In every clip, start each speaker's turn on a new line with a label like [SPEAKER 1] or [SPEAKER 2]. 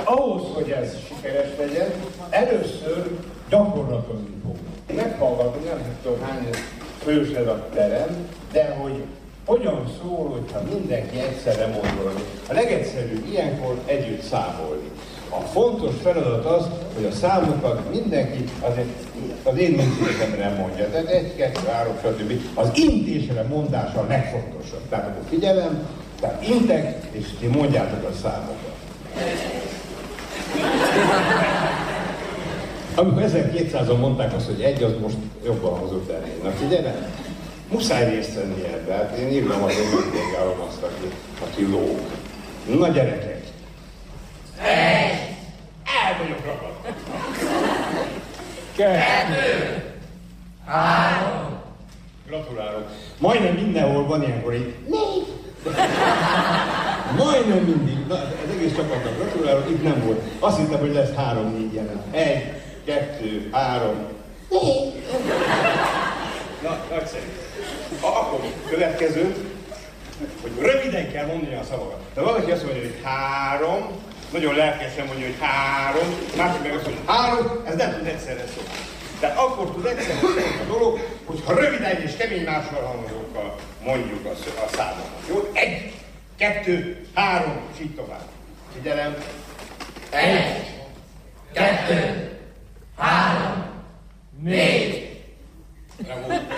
[SPEAKER 1] ahhoz, hogy ez sikeres legyen, először gyakorlatozni fogunk. Meghallgatom, nem tudom hány fős ez a terem, de hogy hogyan szól, hogyha mindenki egyszerre mond valami. A legegyszerűbb ilyenkor együtt számolni. A fontos feladat az, hogy a számokat mindenki az én intézemre mondja. Tehát 1, 2, 3, stb. Az intésre mondása a legfontosabb. Tehát akkor figyelem, tehát intek, és ti mondjátok a számokat. Amikor 1200-an mondták azt, hogy 1, az most jobban hozott elé. Na figyelem, muszáj részt venni ebbe. Hát én írtam az, hogy megvégálom azt, aki lóg. Na gyerekek!
[SPEAKER 2] 1.
[SPEAKER 1] El vagyok ragadva.
[SPEAKER 2] 2. 3.
[SPEAKER 1] Gratulálok. Majdnem mindenhol van ilyenkor így. 4. Majdnem mindig. Na, az egész csapatnak gratulálok, itt nem volt. Azt hittem, hogy lesz 3-4 jelen. 1, 2, 3, 4. Na, nagyszerű. Akkor következő, hogy röviden kell mondani a szavakat. De valaki azt mondja, hogy 3, nagyon lelkesen mondja, hogy 3, másik meg azt mondja, hogy 3, ez nem tud egyszerre szólni. De akkor tud egyszerre szólni a dolog, hogyha röviden és kemény másolhangzókkal mondjuk a számokat. Jó? 1, 2, 3, és így tovább. Figyelem.
[SPEAKER 2] 1, 2, 3, 4, 5,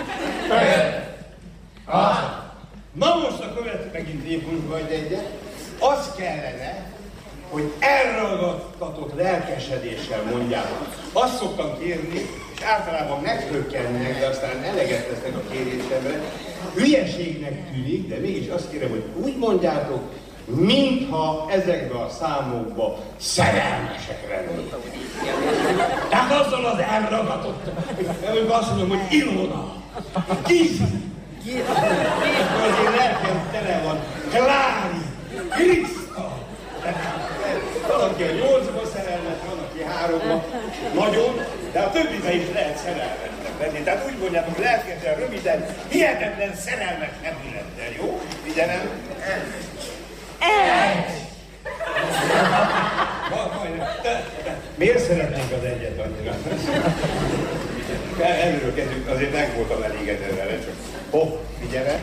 [SPEAKER 2] 6.
[SPEAKER 1] Na most a következő megint lépünk majd egyet. Az kellene, hogy elragadtatott lelkesedéssel mondjátok. Azt szoktam kérni, és általában meghökkennek, de aztán eleget tesznek a kérésemre. Hülyeségnek tűnik, de mégis azt kérem, hogy úgy mondjátok, mintha ezekbe a számokba szerelmesek lennék. Tehát azzal az elragadott, amikor azt mondom, hogy Ilona, Gizi, akkor az én lelkem tele van, Klári, Kriszta. Valaki a 8-ba szerelmes, van, aki 3-ba, nagyon, de a többibe is lehet szerelmesnek lenni. Tehát úgy mondjátok lelkesen, röviden, hihetetlen szerelmes emlélettel, jó? Figyelem.
[SPEAKER 2] 1.
[SPEAKER 1] Miért szeretnénk az egyet annyira? Előről kezdjük, azért nem voltam elégedve vele, csak hopp, figyelem.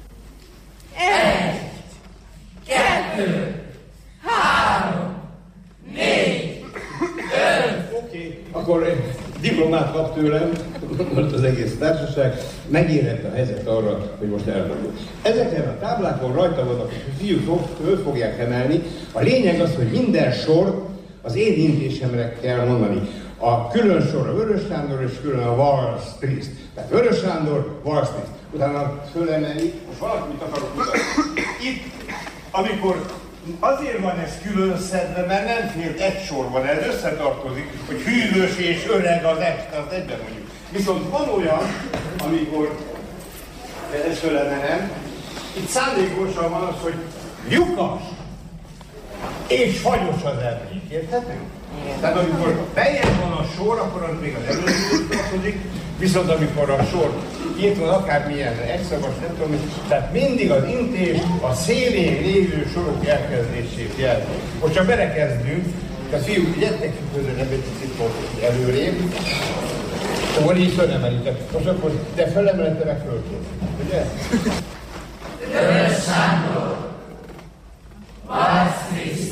[SPEAKER 2] 1, 2, 3, 4, 5.
[SPEAKER 1] Oké, akkor diplomát kap tőlem, most az egész társaság, megérett a helyzet arra, hogy most elmondjuk. Ezeken a táblákon rajta vannak, hogy a fiúk föl fogják emelni. A lényeg az, hogy minden sor az én intésemre kell mondani. A külön sor a Vörös Sándor, és külön a Walstriszt. Tehát Vörös Sándor, Walstriszt. Utána fölemelik, most valamit akarok mutatni. Itt, amikor azért van ez külön szedve, mert nem fél egy sorban, ez összetartozik, hogy hűvös és öreg az este, azt egyben mondjuk. Viszont van olyan, amikor ezt fölemelem, itt szándékosan van az, hogy lyukas és fagyos az emlék, érthető? Tehát amikor bejön van a sor, akkor az még az előzőhöz tartozik, viszont amikor a sor itt van akármilyen egyszavas, nem tudom, tehát mindig az intés a szélén lévő sorok elkezdését jelzi. Most csak belekezdünk, tehát fiúk, gyertek ki közelebb egy picit előrébb, akkor így fölemelitek. Most akkor te fölemelete meg fölkész, ugye?
[SPEAKER 2] Vörös Sándor, Walstriszt,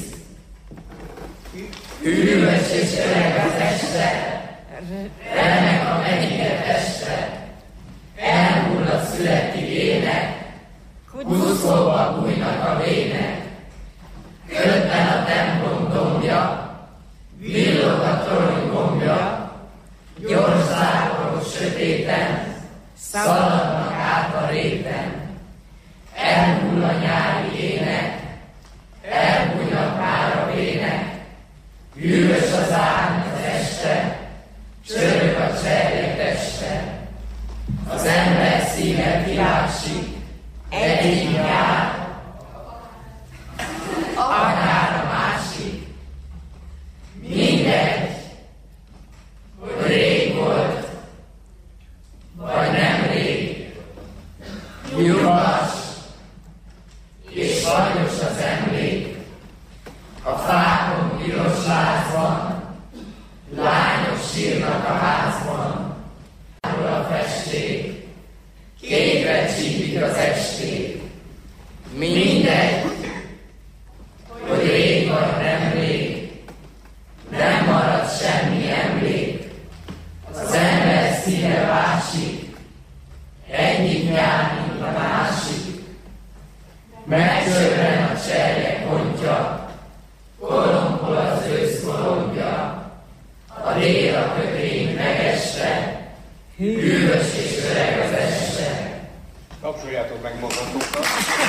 [SPEAKER 2] hűvös és öreg az este, remek a mennyike teste, elhull a születtig ének, kuszóba bújnak a vének, ködben a templom dombja, villog a torony gombja, gyors zárkos sötéten, szaladnak át a réten, elhull a nyári ének, elbújnak már a vének, hűvös az árny az este, csörög a cserje teste, az ember szíve világsik, egyik jár, házban, lányok sírnak a házban, hol a festék, kékre csípik az esték. Mindegy, hogy rég vagy nem rég, nem marad semmi emlék. Az ember szíve másik, egyik nyár, mint a másik. Megcsörren a cserje pontja, kolompol az ősz kolombja. A dél a kötény megeste, hűvös és öreg az este.
[SPEAKER 1] Kapcsoljátok meg magatokat.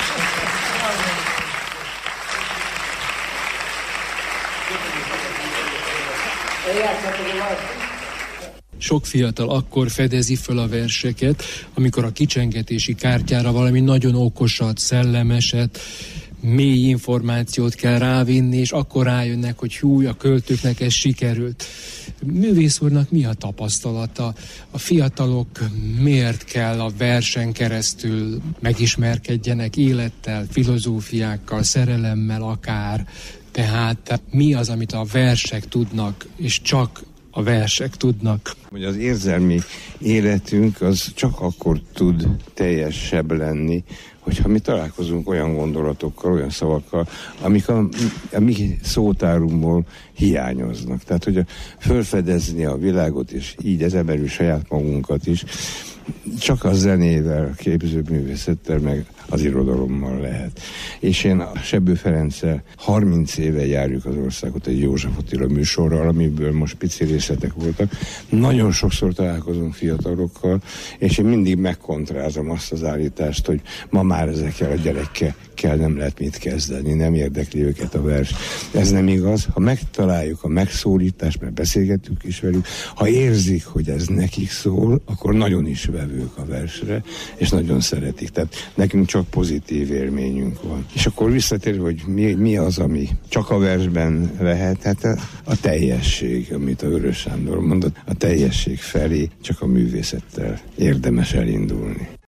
[SPEAKER 3] Sok fiatal akkor fedezi föl a verseket, amikor a kicsengetési kártyára valami nagyon okosat, szellemeset, mély információt kell rávinni, és akkor rájönnek, hogy hú, a költőknek ez sikerült. Művész úrnak mi a tapasztalata? A fiatalok miért kell a versen keresztül megismerkedjenek élettel, filozófiákkal, szerelemmel akár? Tehát mi az, amit a versek tudnak, és csak a versek tudnak?
[SPEAKER 4] Hogy az érzelmi életünk az csak akkor tud teljesebb lenni, hogyha mi találkozunk olyan gondolatokkal, olyan szavakkal, amik a mi szótárunkból hiányoznak. Tehát, hogy felfedezni a világot, és így ezen belül saját magunkat is, csak a zenével, képzőművészettel, meg az irodalommal lehet. És én Sebbő Ferenccel 30 éve járjuk az országot egy József Attila műsorral, amiből most pici részletek voltak. Nagyon sokszor találkozunk fiatalokkal, és én mindig megkontrázom azt az állítást, hogy ma már ezekkel a gyerekekkel nem lehet mit kezdeni, nem érdekli őket a vers. Ez nem igaz. Ha megtaláljuk a megszólítást, mert beszélgetünk is velük, ha érzik, hogy ez nekik szól, akkor nagyon is vevők a versre, és nagyon szeretik. Tehát nekünk csak pozitív élményünk van. És akkor visszatérve, hogy mi az, ami csak a versben lehet, hát a teljesség, amit a Vörös Sándor mondott, a teljesség felé csak a művészettel érdemes elindulni.